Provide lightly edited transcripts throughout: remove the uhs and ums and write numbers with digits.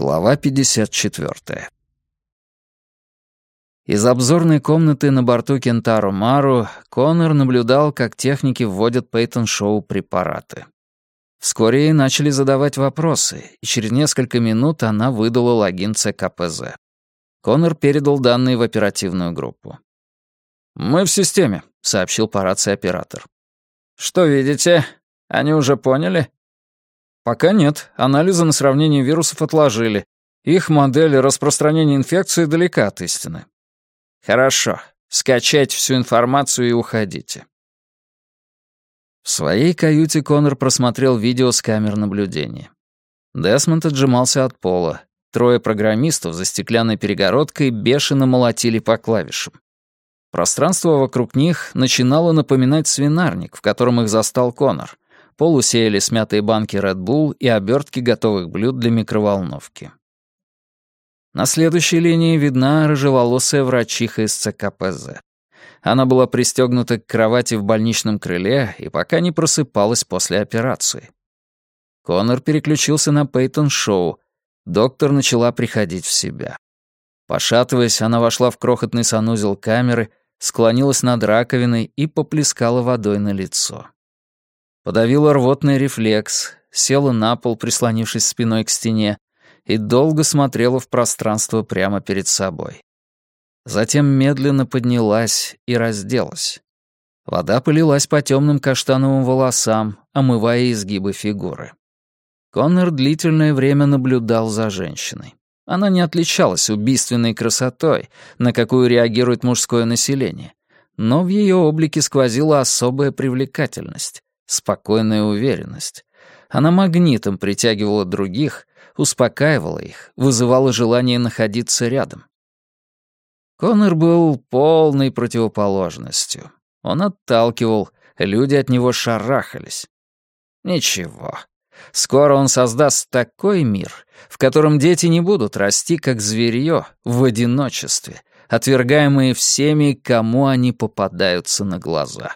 Глава 54. Из обзорной комнаты на борту Кентаро Мару Коннор наблюдал, как техники вводят Пейтон-Шоу препараты. Вскоре ей начали задавать вопросы, и через несколько минут она выдала логин ЦКПЗ. Коннор передал данные в оперативную группу. «Мы в системе», — сообщил по рации оператор. «Что видите? Они уже поняли?» «Пока нет. Анализы на сравнение вирусов отложили. Их модель распространения инфекции далека от истины». «Хорошо. Скачайте всю информацию и уходите». В своей каюте Коннор просмотрел видео с камер наблюдения. Десмонд отжимался от пола. Трое программистов за стеклянной перегородкой бешено молотили по клавишам. Пространство вокруг них начинало напоминать свинарник, в котором их застал Коннор. Пол усеяли смятые банки Red Bull и обертки готовых блюд для микроволновки. На следующей линии видна рыжеволосая врачиха из ЦКПЗ. Она была пристегнута к кровати в больничном крыле и пока не просыпалась после операции. Коннор переключился на Пейтон-Шоу. Доктор начала приходить в себя. Пошатываясь, она вошла в крохотный санузел камеры, склонилась над раковиной и поплескала водой на лицо. Подавила рвотный рефлекс, села на пол, прислонившись спиной к стене, и долго смотрела в пространство прямо перед собой. Затем медленно поднялась и разделась. Вода полилась по темным каштановым волосам, омывая изгибы фигуры. Коннор длительное время наблюдал за женщиной. Она не отличалась убийственной красотой, на какую реагирует мужское население, но в ее облике сквозила особая привлекательность, спокойная уверенность. Она магнитом притягивала других, успокаивала их, вызывала желание находиться рядом. Коннор был полной противоположностью. Он отталкивал, люди от него шарахались. Ничего. Скоро он создаст такой мир, в котором дети не будут расти как зверьё в одиночестве, отвергаемые всеми, кому они попадаются на глаза.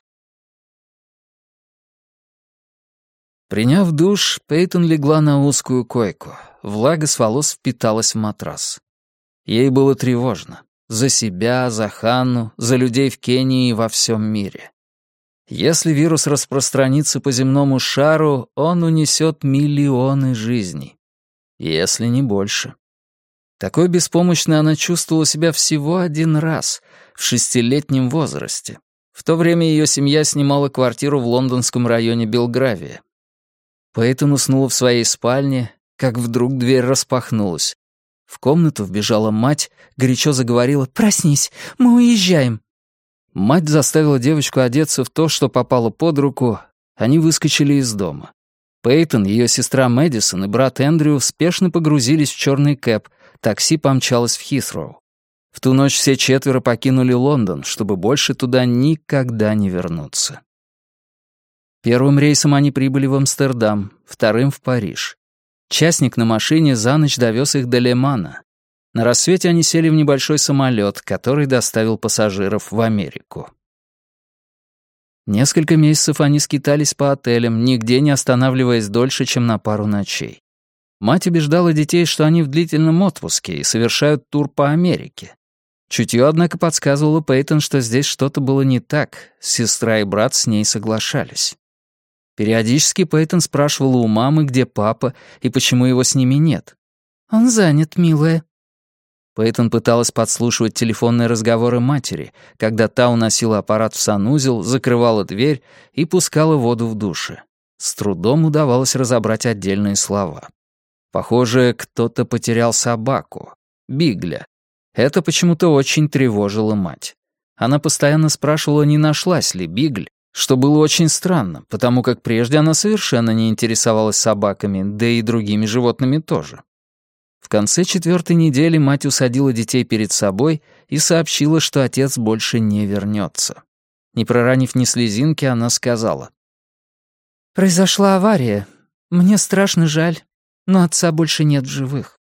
Приняв душ, Пейтон легла на узкую койку. Влага с волос впиталась в матрас. Ей было тревожно. За себя, за Ханну, за людей в Кении и во всем мире. Если вирус распространится по земному шару, он унесет миллионы жизней. Если не больше. Такой беспомощной она чувствовала себя всего один раз, в 6-летнем возрасте. В то время ее семья снимала квартиру в лондонском районе Белгравия. Пейтон уснула в своей спальне, как вдруг дверь распахнулась. В комнату вбежала мать, горячо заговорила: «Проснись, мы уезжаем». Мать заставила девочку одеться в то, что попало под руку. Они выскочили из дома. Пейтон, ее сестра Мэдисон и брат Эндрю спешно погрузились в черный кэб. Такси помчалось в Хитроу. В ту ночь все четверо покинули Лондон, чтобы больше туда никогда не вернуться. Первым рейсом они прибыли в Амстердам, вторым — в Париж. Частник на машине за ночь довез их до Ле-Мана. На рассвете они сели в небольшой самолет, который доставил пассажиров в Америку. Несколько месяцев они скитались по отелям, нигде не останавливаясь дольше, чем на пару ночей. Мать убеждала детей, что они в длительном отпуске и совершают тур по Америке. Чутье, однако, подсказывало Пейтон, что здесь что-то было не так. Сестра и брат с ней соглашались. Периодически Пейтон спрашивала у мамы, где папа и почему его с ними нет. «Он занят, милая». Пейтон пыталась подслушивать телефонные разговоры матери, когда та уносила аппарат в санузел, закрывала дверь и пускала воду в душе. С трудом удавалось разобрать отдельные слова. Похоже, кто-то потерял собаку. Бигля. Это почему-то очень тревожило мать. Она постоянно спрашивала, не нашлась ли Бигль, что было очень странно, потому как прежде она совершенно не интересовалась собаками, да и другими животными тоже. В конце 4-й недели мать усадила детей перед собой и сообщила, что отец больше не вернется. Не проронив ни слезинки, она сказала: «Произошла авария. Мне страшно жаль, но отца больше нет в живых».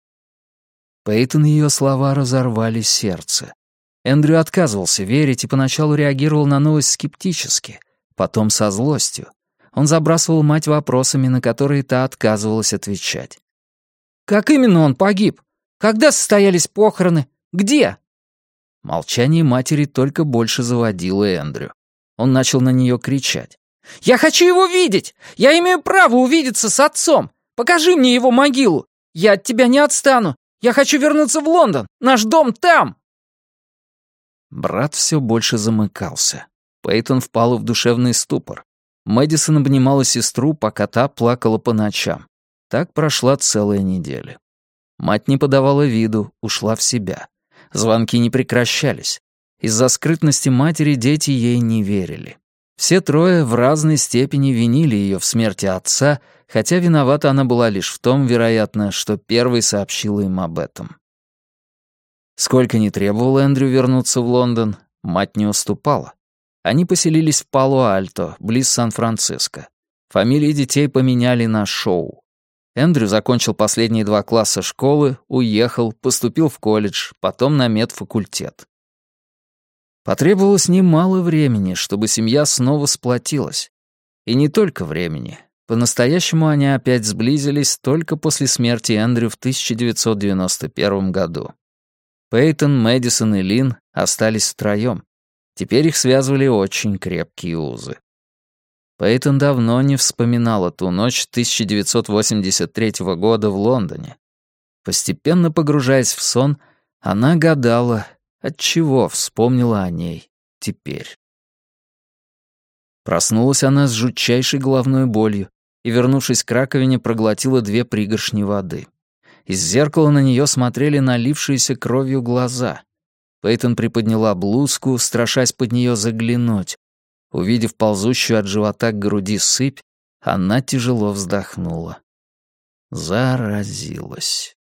Пейтон ее слова разорвали сердце. Эндрю отказывался верить и поначалу реагировал на новость скептически, потом со злостью. Он забрасывал мать вопросами, на которые та отказывалась отвечать. Как именно он погиб? Когда состоялись похороны? Где?» Молчание матери только больше заводило Эндрю. Он начал на нее кричать. «Я хочу его видеть! Я имею право увидеться с отцом! Покажи мне его могилу! Я от тебя не отстану! Я хочу вернуться в Лондон! Наш дом там!» Брат все больше замыкался. Пейтон впала в душевный ступор. Мэдисон обнимала сестру, пока та плакала по ночам. Так прошла целая неделя. Мать не подавала виду, ушла в себя. Звонки не прекращались. Из-за скрытности матери дети ей не верили. Все трое в разной степени винили ее в смерти отца, хотя виновата она была лишь в том, вероятно, что первой сообщила им об этом. Сколько ни требовал Эндрю вернуться в Лондон, мать не уступала. Они поселились в Пало-Альто, близ Сан-Франциско. Фамилии детей поменяли на Шоу. Эндрю закончил последние 2 класса школы, уехал, поступил в колледж, потом на медфакультет. Потребовалось немало времени, чтобы семья снова сплотилась. И не только времени. По-настоящему они опять сблизились только после смерти Эндрю в 1991 году. Пейтон, Мэдисон и Лин остались втроем. Теперь их связывали очень крепкие узы. Пейтон давно не вспоминала ту ночь 1983 года в Лондоне. Постепенно погружаясь в сон, она гадала, отчего вспомнила о ней теперь. Проснулась она с жутчайшей головной болью и, вернувшись к раковине, проглотила 2 пригоршни воды. Из зеркала на нее смотрели налившиеся кровью глаза. Пейтон приподняла блузку, страшась под нее заглянуть. Увидев ползущую от живота к груди сыпь, она тяжело вздохнула. Заразилась.